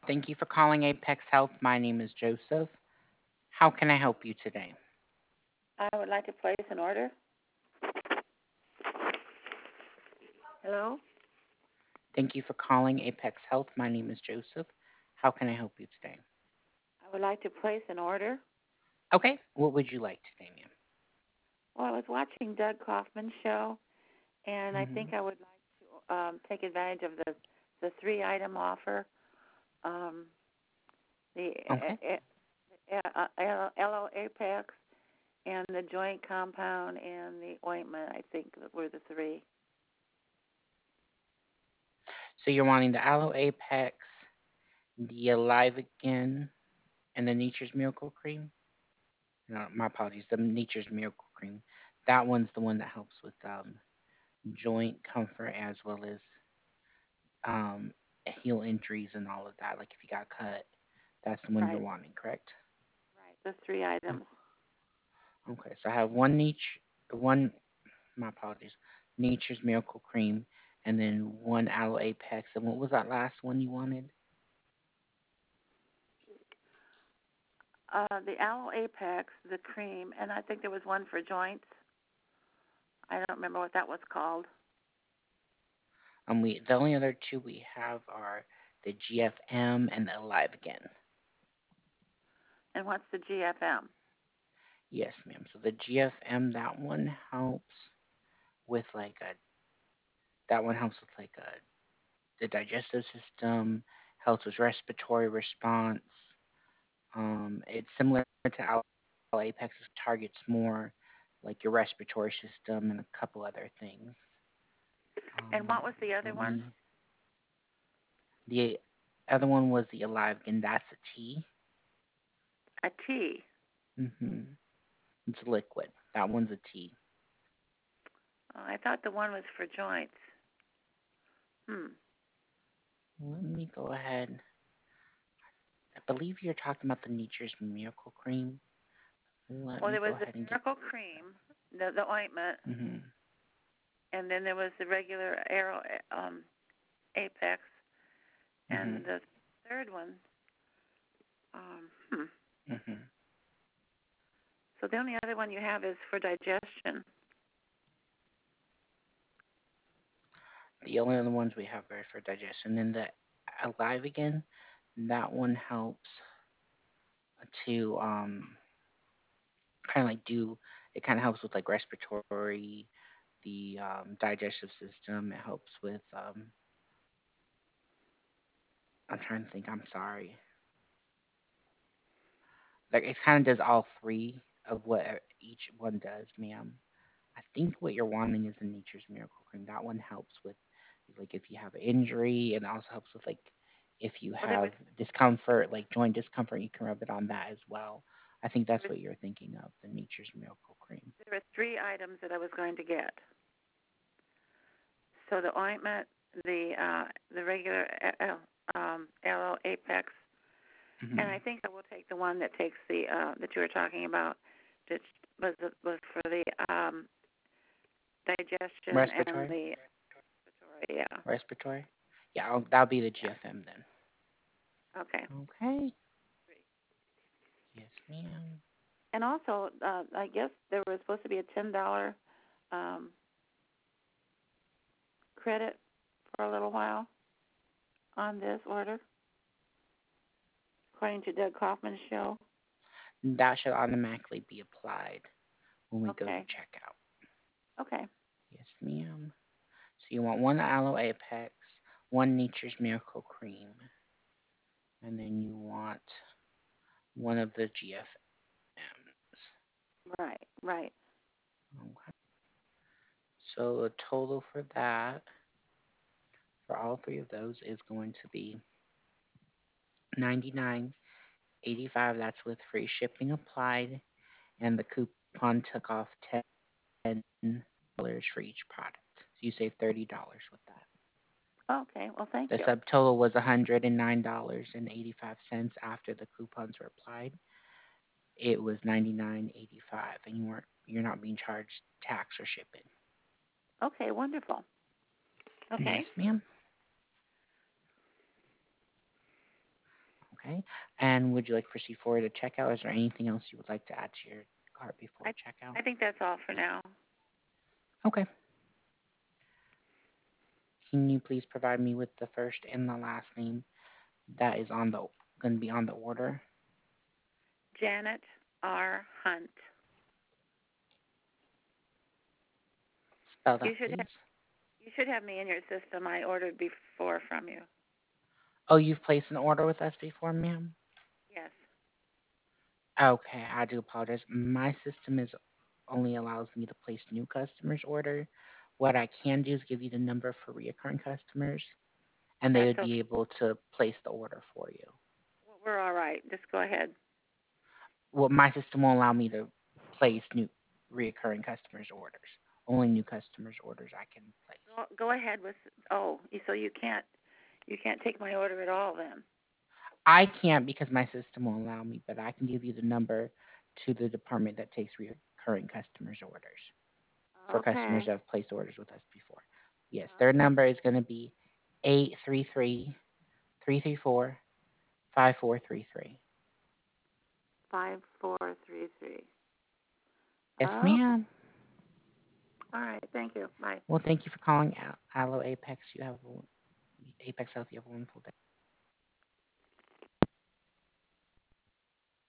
Thank you for calling Apex Health. My name is Joseph. How can I help you today? I would like to place an order. Hello? Thank you for calling Apex Health. My name is Joseph. How can I help you today? I would like to place an order. Okay, what would you like today, ma'am? Well, I was watching Doug Kaufman's show, and I think I Mm-hmm. would like to take advantage of the three-item offer. Um, the Okay. LO Apex and the joint compound and the ointment, I think were the three. So you're wanting the Aloe Apex, the Alive Again, and the Nature's Miracle Cream? No, my apologies. The Nature's Miracle Cream. That one's the one that helps with joint comfort as well as um, heal injuries and all of that. Like if you got cut, that's the one you're Right, wanting, correct? right. The three items. Okay, so I have one one, my apologies, Nature's Miracle Cream, and then one Aloe Apex. And what was that last one you wanted? The Aloe Apex, the cream, and I think there was one for joints. I don't remember what that was called. The only other two we have are the GFM and the Alive Again. And what's the GFM? Yes, ma'am. So the GFM, with like a that one helps with like the digestive system, helps with respiratory response. It's similar to Aloe Apex, it targets more like your respiratory system and a couple other things. And what was the other one? The the other one was the Alive, and that's a tea. A tea. It's liquid. That one's a tea. I thought the one was for joints. Hmm. Let me go ahead. I believe you're talking about the Nature's Miracle Cream. Let Well, me there go was the ahead and get. miracle cream, the ointment, hmm and then there was the regular Aero Apex, hmm and the third one. Hmm. hmm So the only other one you have is for digestion. The only other ones we have are for digestion. And the Alive Again, that one helps to kind of like do. It kind of helps with like respiratory, the digestive system. It helps with. I'm trying to think. I'm sorry. Like it kind of does all three of what each one does, ma'am. I think what you're wanting is the Nature's Miracle Cream. That one helps with like if you have an injury, and also helps with like if you Well, there have was discomfort, like joint discomfort, you can rub it on that as well. I think there that's was what you're thinking of, the Nature's Miracle Cream. there were three items that I was going to get. So the ointment, the regular Aloe Apex, and hmm I think I will take the one that takes the that you were talking about, that was for the digestion and Respiratory, the respiratory. Yeah. respiratory. Yeah, that'll be the Yeah. GFM then. Okay. Okay. Yes, ma'am. And also, I guess there was supposed to be a $10 um, credit for a little while on this order, according to Doug Kaufman's show. That should automatically be applied when we go to Okay. checkout. Okay. Yes, ma'am. So you want one Aloe Apex, one Nature's Miracle Cream, and then you want one of the GFMs. Right. Right. Okay. So the total for that, for all three of those, is going to be 99.85. That's with free shipping applied, and the coupon took off $10 for each product. So you save $30 with that. Okay. Well, thank The you. subtotal was $109.85 after the coupons were applied. It was 99.85, and you're not being charged tax or shipping. Okay. Wonderful. Yes, Okay. ma'am. Okay. And would you like to proceed forward to checkout? Is there anything else you would like to add to your cart before I checkout? I think that's all for now. Okay. Can you please provide me with the first and the last name that is on the going to be on the order? Janet R. Hunt. Spell You that, should have please. you should have me in your system. I ordered before from you. Oh, you've placed an order with us before, ma'am? Yes. Okay, I do apologize. My system is only allows me to place new customers' order. What I can do is give you the number for reoccurring customers, and they That's would okay. be able to place the order for you. We're all right. Just go ahead. Well, my system will allow me to place new reoccurring customers' orders. Only new customers' orders I can place. Go ahead with. Oh, so you can't take my order at all then. I can't because my system won't allow me, but I can give you the number to the department that takes recurring customers' orders for customers Okay. that have placed orders with us before. Yes, their number is going to be 833-334-5433. 5433. Yes, Okay. ma'am. All right. Thank you. Bye. Well, thank you for calling Allo Apex. Apex Health. You have a wonderful day.